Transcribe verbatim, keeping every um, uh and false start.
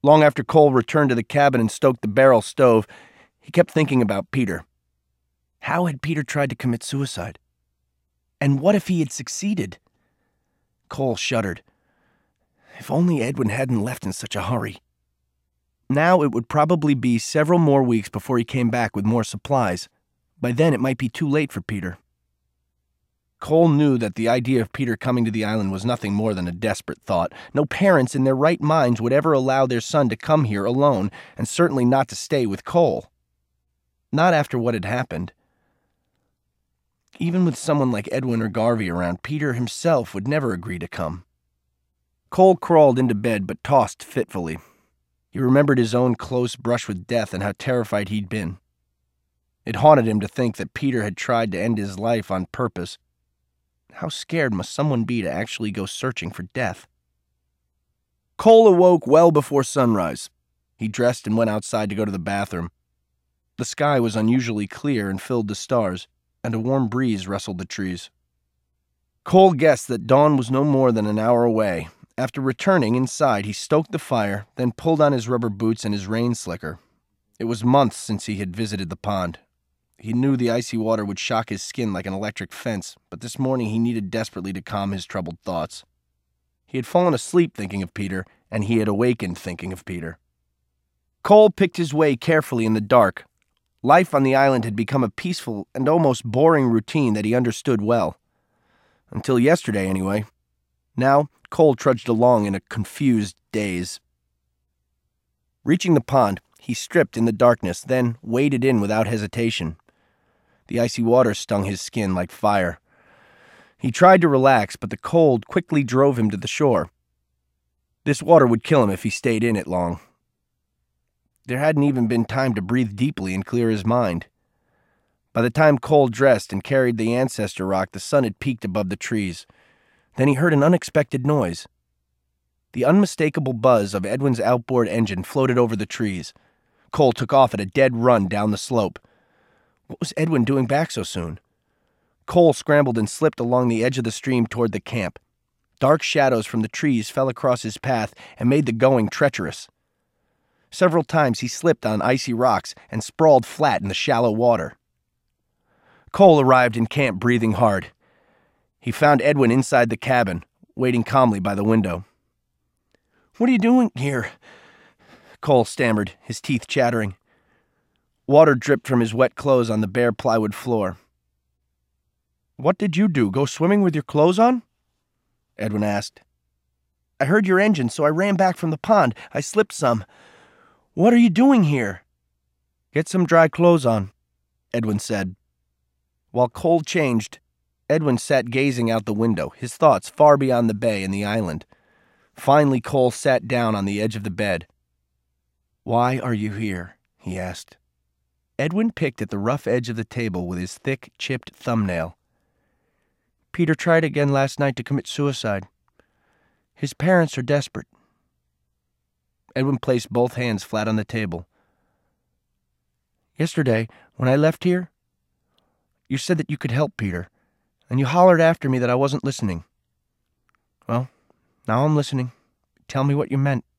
Long after Cole returned to the cabin and stoked the barrel stove, he kept thinking about Peter. How had Peter tried to commit suicide? And what if he had succeeded? Cole shuddered. If only Edwin hadn't left in such a hurry. Now it would probably be several more weeks before he came back with more supplies. By then it might be too late for Peter. Cole knew that the idea of Peter coming to the island was nothing more than a desperate thought. No parents in their right minds would ever allow their son to come here alone, and certainly not to stay with Cole. Not after what had happened. Even with someone like Edwin or Garvey around, Peter himself would never agree to come. Cole crawled into bed but tossed fitfully. He remembered his own close brush with death and how terrified he'd been. It haunted him to think that Peter had tried to end his life on purpose. How scared must someone be to actually go searching for death? Cole awoke well before sunrise. He dressed and went outside to go to the bathroom. The sky was unusually clear and filled with stars, and a warm breeze rustled the trees. Cole guessed that dawn was no more than an hour away. After returning inside, he stoked the fire, then pulled on his rubber boots and his rain slicker. It was months since he had visited the pond. He knew the icy water would shock his skin like an electric fence, but this morning he needed desperately to calm his troubled thoughts. He had fallen asleep thinking of Peter, and he had awakened thinking of Peter. Cole picked his way carefully in the dark. Life on the island had become a peaceful and almost boring routine that he understood well. Until yesterday, anyway. Now, Cole trudged along in a confused daze. Reaching the pond, he stripped in the darkness, then waded in without hesitation. The icy water stung his skin like fire. He tried to relax, but the cold quickly drove him to the shore. This water would kill him if he stayed in it long. There hadn't even been time to breathe deeply and clear his mind. By the time Cole dressed and carried the ancestor rock, the sun had peaked above the trees. Then he heard an unexpected noise. The unmistakable buzz of Edwin's outboard engine floated over the trees. Cole took off at a dead run down the slope. What was Edwin doing back so soon? Cole scrambled and slipped along the edge of the stream toward the camp. Dark shadows from the trees fell across his path and made the going treacherous. Several times he slipped on icy rocks and sprawled flat in the shallow water. Cole arrived in camp breathing hard. He found Edwin inside the cabin, waiting calmly by the window. "What are you doing here?" Cole stammered, his teeth chattering. Water dripped from his wet clothes on the bare plywood floor. "What did you do, go swimming with your clothes on?" Edwin asked. "I heard your engine, so I ran back from the pond. I slipped some. What are you doing here?" "Get some dry clothes on," Edwin said. While Cole changed, Edwin sat gazing out the window, his thoughts far beyond the bay and the island. Finally, Cole sat down on the edge of the bed. "Why are you here?" he asked. Edwin picked at the rough edge of the table with his thick, chipped thumbnail. "Peter tried again last night to commit suicide. His parents are desperate." Edwin placed both hands flat on the table. "Yesterday, when I left here, you said that you could help Peter, and you hollered after me that I wasn't listening. Well, now I'm listening. Tell me what you meant."